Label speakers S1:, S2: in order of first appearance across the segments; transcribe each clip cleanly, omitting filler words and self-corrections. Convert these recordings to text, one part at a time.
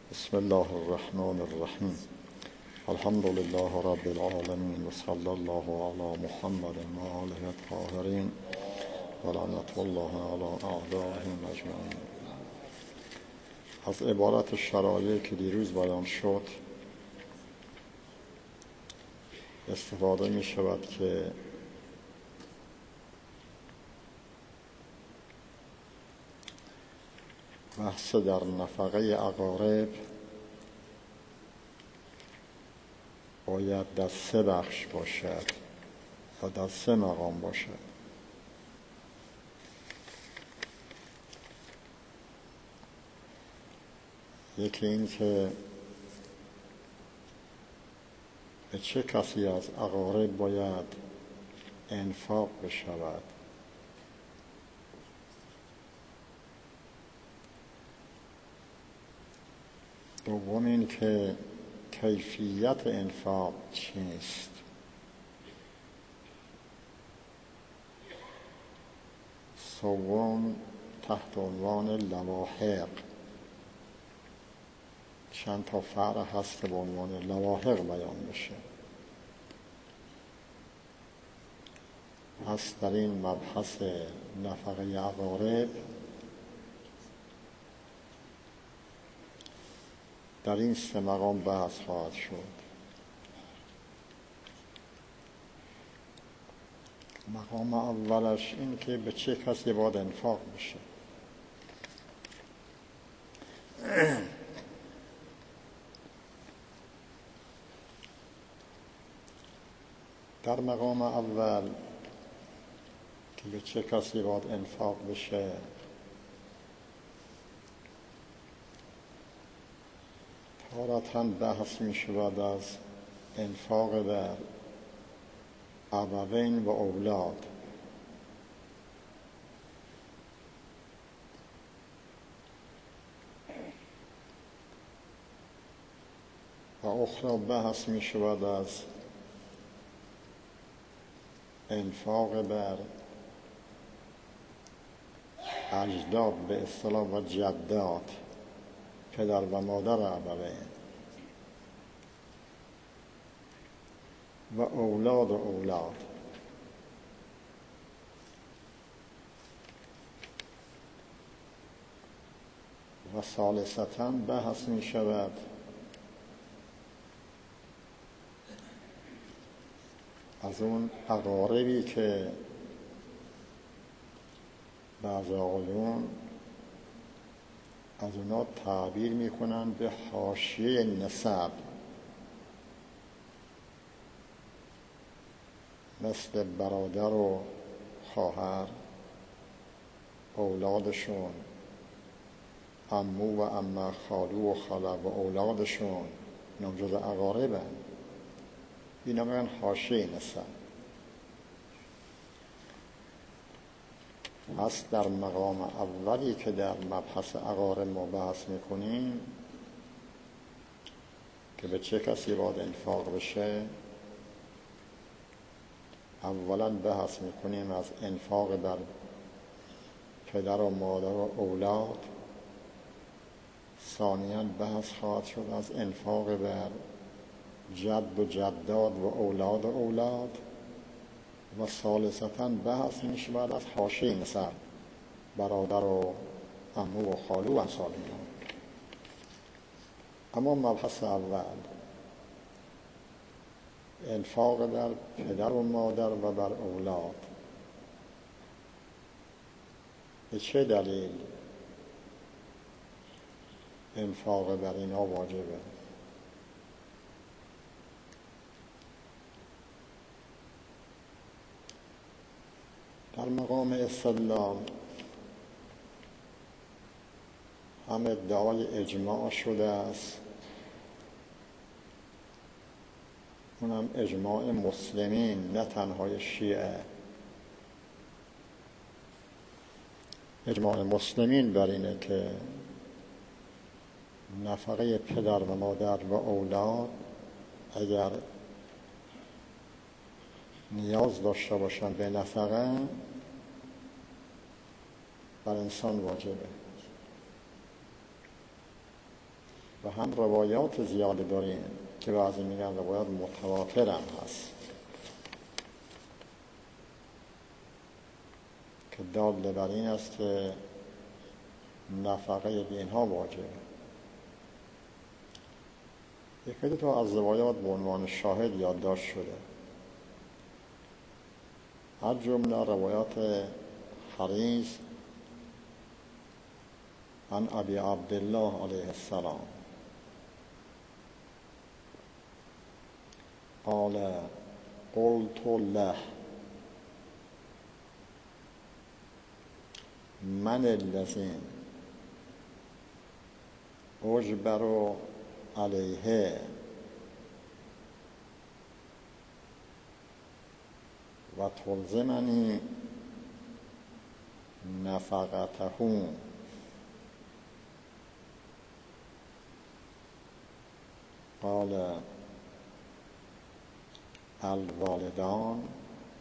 S1: بسم الله الرحمن الرحیم. الحمد لله رب العالمین و صلی الله علی محمد و آله الطاهرین و لعنت الله علی اعدائهم اجمعین. از عبارت شرایعی که دیروز بیان شد استفاده می شود که بحث در نفقه اقارب باید در 3 بخش باشد و در 3 مقام باشد. یکی این که به چه کسی از اقارب باید انفاق بشود. دوم این که کیفیت انفاق چیست. سوم تحت عنوان لواحق چند تا فرع هست که به عنوان لواحق بیان بشه. پس در این مبحث نفقه اقارب در این 3 مقام بحث خواهد شد. مقام اولش این که به چه کسی باید انفاق بشه. در مقام اول که به چه کسی باید انفاق بشه تارةً بحث می شود از انفاق بر ابوین و اولاد. و اخرى بحث می شود از انفاق بر اجداد به اصطلاح و جدات، پدر و مادر ابوین و اولاد و اولاد. و ثالثاً بحث می شود از اون اقاربی که بعض آقایون از اونا تعبیر میکنن به حاشیه نسب، مثل برادر و خواهر، اولادشون، عمو و عمه، خالو و خاله و اولادشون، اینا جز اقاربن. اینا میگن حاشیه نسب. پس در مقام اولی که در مبحث اقارب ما بحث میکنیم که به چه کسی باید انفاق بشه، اولا بحث میکنیم از انفاق بر پدر و مادر و اولاد. ثانیاً بحث خواهد شد از انفاق بر جد و جداد و اولاد و اولاد. و ثالثاً بحث می شود از حاشیه نسب، برادر و عمو و خالو و امثال اینا. اما مبحث اول انفاق بر پدر و مادر و بر اولاد، به چه دلیل انفاق بر اینا واجبه؟ در مقام استدلال هم ادعای اجماع شده است، اونم اجماع مسلمین، نه تنهای شیعه. اجماع مسلمین بر اینه که نفقه پدر و مادر و اولاد اگر نیاز داشته باشن به نفقه بر انسان واجبه. و و هم روایات زیاده داریم که بعضی میگن روایات متواتر هم هست که دال بر این است که نفقه به اینها واجبه. یکی دو تا از روایات به عنوان شاهد یادداشت شده، از جمله روایات حریص عن ابی عبدالله علیه السلام قال قلت له من الذی اجبر علیه و تلزمنی نفقته قال الوالدان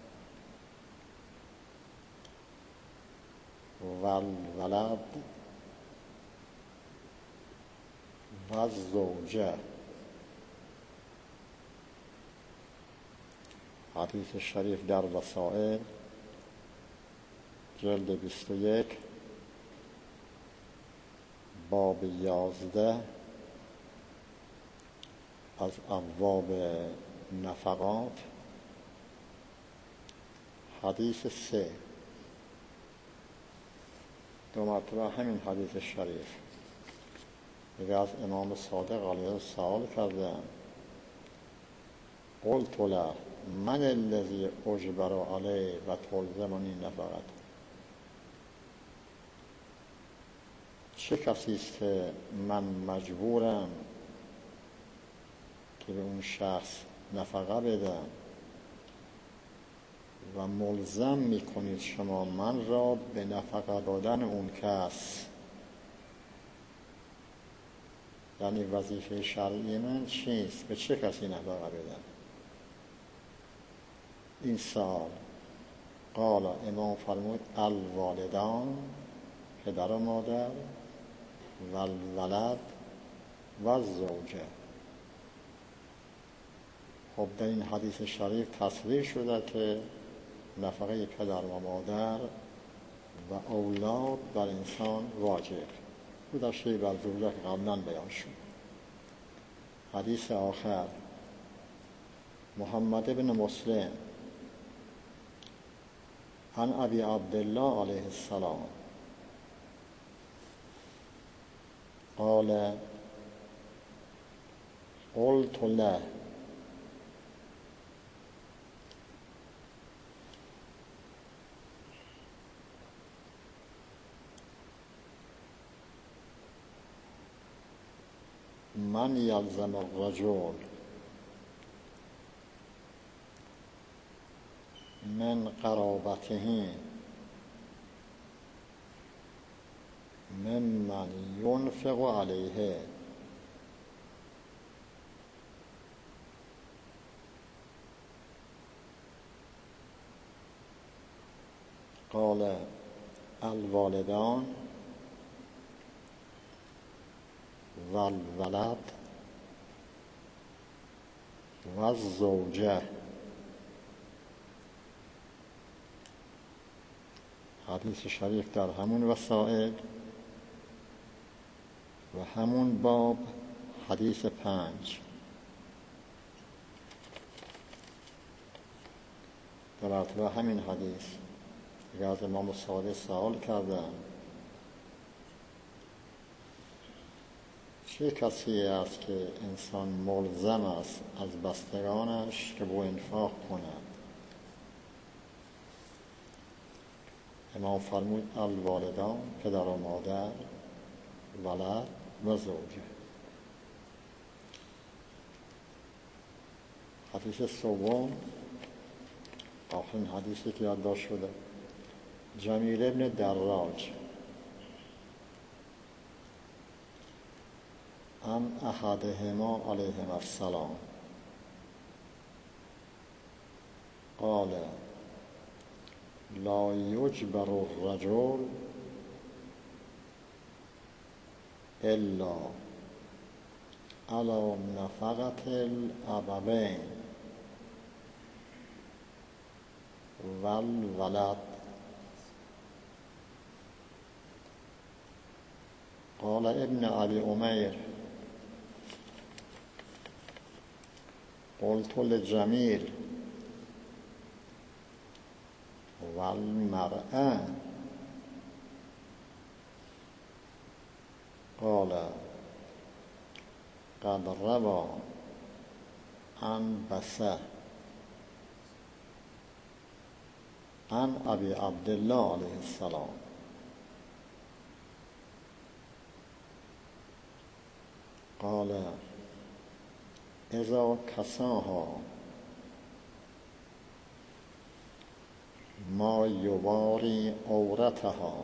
S1: والولد والزوجه. حدیث شریف در وسائل جلد 21 باب 11 از ابواب نفقات، حدیث 3. دو مرتبه همین حدیث شریف دیگه از امام صادق علیه السلام کردن قلت له من الذی اجبر علیه و تلزمنی نفقت. چه کسی است که من مجبورم که به اون شخص نفقه بدم و ملزم میکنید شما من را به نفقه دادن اون کس؟ یعنی وظیفه شرعی من چیست؟ به چه کسی نفقه بدم؟ این سال قال امام فرمود الوالدان، پدر و مادر، و الولد و الزوجه. خب در این حدیث شریف تصریح شده که نفقه پدر و مادر و اولاد بر انسان واجب. او در شیء بر زوجه که قبلا بیان شد. حدیث آخر محمد بن مسلم عن ابی عبدالله علیه السلام قال قلت له من یلزم الرجل من قرابته ممن ينفق عليه قال الوالدان والولد والزوجه. حدیث شریف در همون وسائل و همون باب، حدیث 5. در ارتباط همین حدیث دیگه از امام صادق سوال کردن چه کسی است که انسان ملزم است از بستگانش که با انفاق کند؟ امام فرمود الوالدان، پدر و مادر، ولد و زوجه. حدیث سوم آخرین حدیثی که یادداشت شده جمیل ابن دراج عن احدهما علیهم السلام قال لا یجبر الرجل الا علی نفقة الأبوین والولد. قال ابن ابی عمیر قلت لجمیل والمرأة. قال قد روى عن بسه عن ابی عبدالله علیه السلام قال اذا کساها ما یواری عورتها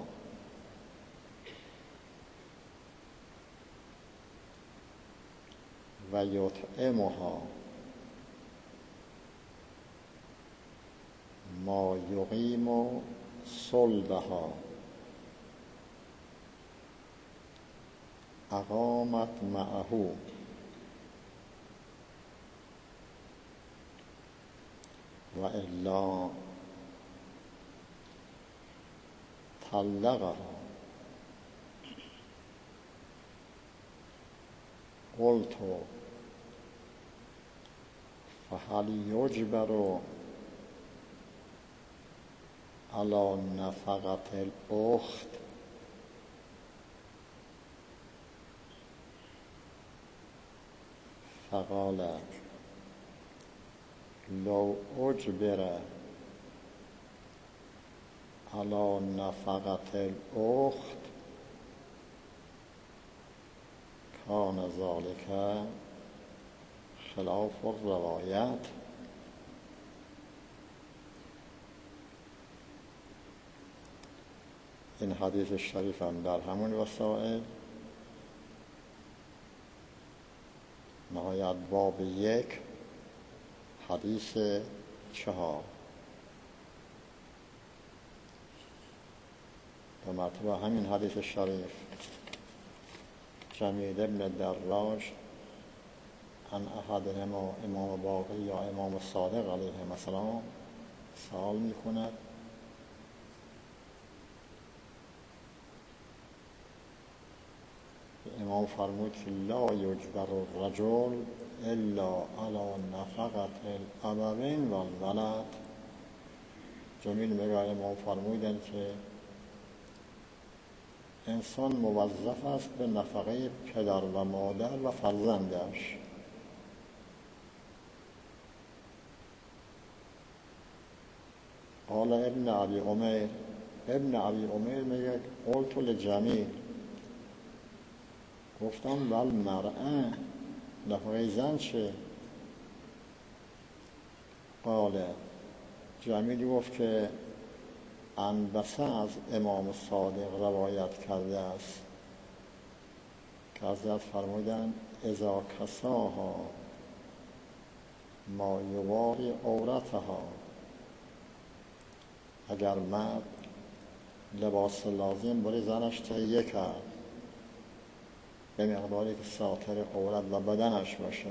S1: و یطعمها ما یقیم صلبها اقامت معه و الا طلقها. قلت فهل یجبر علی نفقة الاخت؟ فقال لو اجبر علی نفقة الاخت کان ذلك خلاف الروایت. این حدیث شریف هم در همون وسائل نهایت باب 1 حدیث 4 به مرتبه همین حدیث شریف جمیل ابن دراج عن احدهما امام باقر یا امام صادق علیه السلام سوال میکند امام فرمود که لا یجبر الرجل الا علی نفقة الابوین و الولد. جمیل میگه امام فرمودن که انسان موظف است به نفقه پدر و مادر و فرزندش. قال ابن ابی عمیر میگه قلت لجمیل گفتم والمرأة نفقه زن چه؟ قال جمیل گفت که عنبسه از امام صادق روایت کرده است که حضرت فرمودن اذا کساها ما یواری عورتها، اگر مرد لباس لازم برای زنش تهیه کرد به مقداری که ساتر عورت و بدنش باشه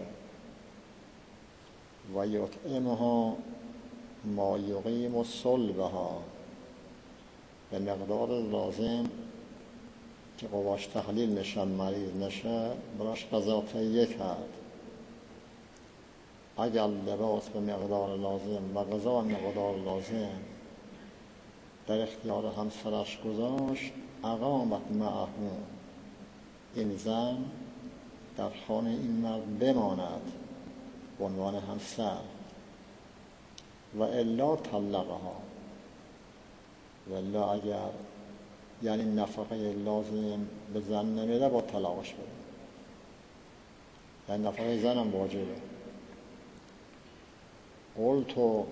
S1: و یطعمها ما یقیم صلبها به مقدار لازم که قواش تحلیل نشن مریض نشه براش غذا تهیه کرد. اگر لباس به مقدار لازم و غذا به مقدار لازم در اختیار همسرش گذاشت اقامت معه، این زن در خانه این مرد بماند به عنوان همسر و الا طلقها، و الا اگر یعنی نفقه لازم به زن نمیده با طلاقش بده، یعنی نفقه زن هم واجبه. قلت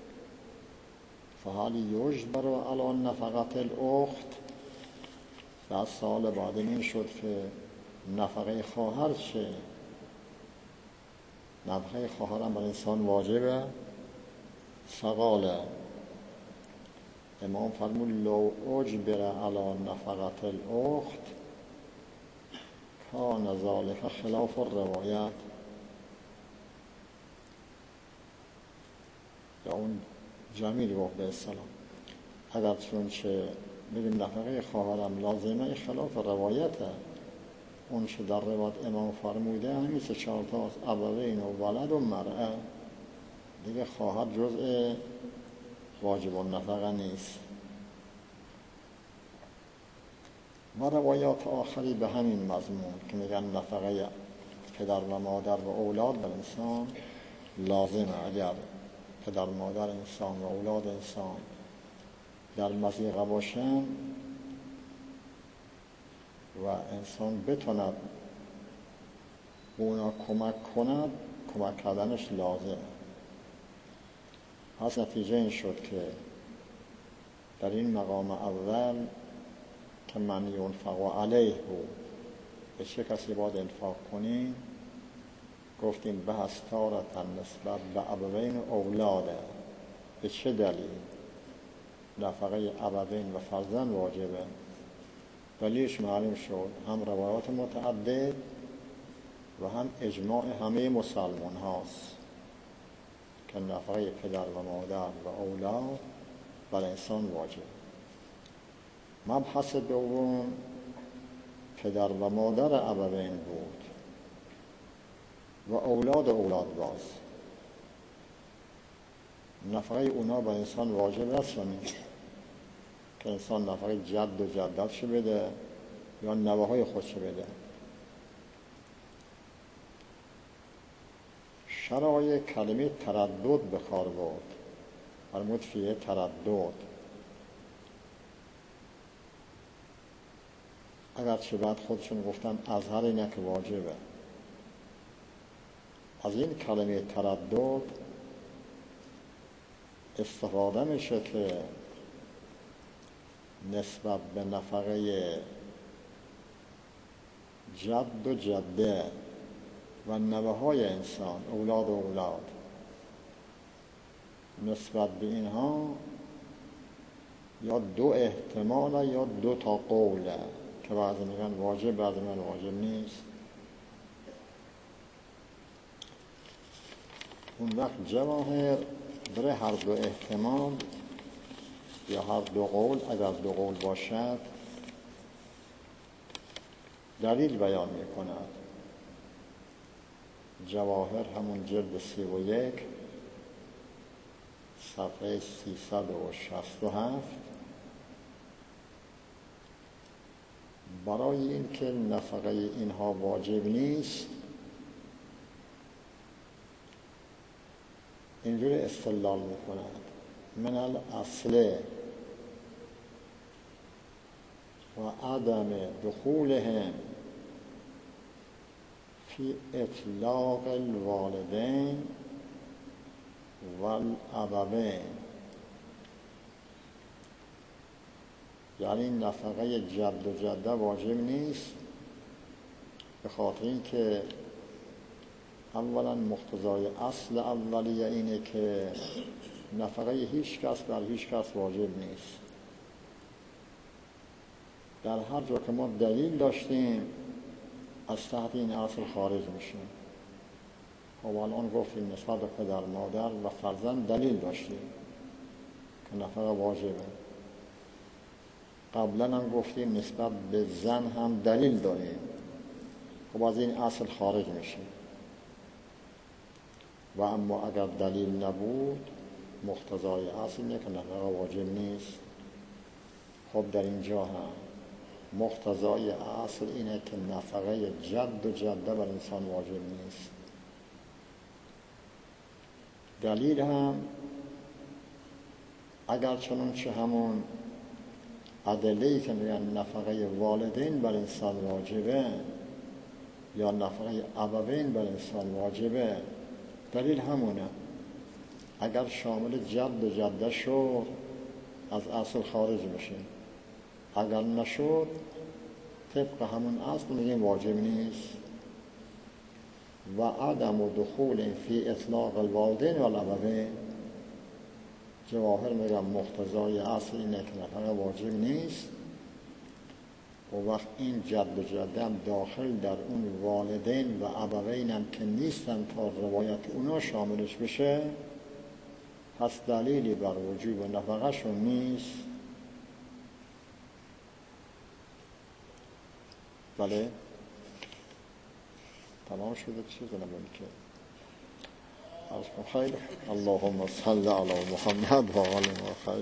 S1: فهل یجبر علی نفقة الاخت؟ بعد سال بعد این شد که نفقه خواهر چه؟ نفقه خواهر هم بر انسان واجبه. فقال امام فرمود لو اجبر علی نفقة الاخت کان ذالک خلاف الروایت، یا اون جمیل گفت به اصطلاح اگر چون چه بگیم نفقه خواهرم لازمه خلاف روایته، اون چه در روایت امام فرموده همین 4 تاست، ابوین و ولد و مرأه، دیگه خواهر جزء واجب النفقه نیست. و روایات آخری به همین مضمون که میگن نفقه پدر و مادر و اولاد بر انسان لازمه. اگر پدر مادر انسان و اولاد انسان در مضیقه باشن و انسان بتوند به اونا کمک کند، کمک کردنش لازمه. پس نتیجه این شد که در این مقام اول که من ینفق علیه بود به چه کسی باید انفاق کنیم، گفتیم بحث تارتن نسبت به ابوین و اولاده. به چه دلیل نفقه ابوین و فرزند واجبه؟ دلیلش معلوم شد، هم روایات متعدد و هم اجماع همه مسلمان هاست که نفقه پدر و مادر و اولاد بر انسان واجب. مبحث دوم پدر و مادر ابوین بود و اولاد باز. نفقه اونا بر انسان واجب است و نیست که انسان نفقه جد و جدتش بده یا نوه‌های خودش بده. شرای کلمه تردد به کار برد، فرمود فیه تردد، اگرچه بعد خودشون گفتن اظهر اینه که واجبه. از این کلمه تردد استفاده میشه که نسبت به نفقه جد و جده و نوه‌های انسان، اولاد نسبت به اینها یا دو احتمال یا 2 تا قوله که بعضی میگن واجب، بعضی میگن واجب نیست. اون وقت جواهر برای هر 2 احتمال یا هر 2 قول، اگر 2 قول باشد، دلیل بیان میکند. جواهر همون جلد 31 صفحه 367 برای این که نفقه اینها واجب نیست اینجوری استدلال میکند: من الاصل و عدم دخولهم فی اطلاق الوالدین والابوین، یعنی نفقه جد و جده واجب نیست به خاطر این که اولا مقتضای اصل اولیه اینه که نفقه هیچ کس بر هیچ کس واجب نیست. در هر جا که ما دلیل داشتیم از تحت این اصل خارج میشیم. خب الان گفتیم نسبت به پدر مادر و فرزند دلیل داشتیم که نفقه واجبه. قبلا هم گفتیم نسبت به زن هم دلیل داریم، خب از این اصل خارج میشیم. و اما اگر دلیل نبود مقتضای اصل اینه که نفقه واجب نیست. خب در اینجا هم مقتضای اصل اینه که نفقه جد و جده بر انسان واجب نیست. دلیل هم اگر چنون چه همون ادله‌ای که میگن نفقه والدین بر انسان واجبه یا نفقه ابوین بر انسان واجبه، دلیل همونه. اگر شامل جد و جده شد از اصل خارج میشه، اگر نشد طبق همون اصل میگیم واجب نیست. و عدم دخول فی اطلاق الوالدین و الابوین، جواهر میگم مقتضای اصل اینه که نفقه واجب نیست و وقت این جد و جدم داخل در اون والدین و ابوین هم که نیستن تا روایت اونا شاملش بشه، پس دلیلی بر وجوب نفقه شون نیست. بله تمام شده چیز نبود که خیلی اللهم صل علی محمد و آل محمد.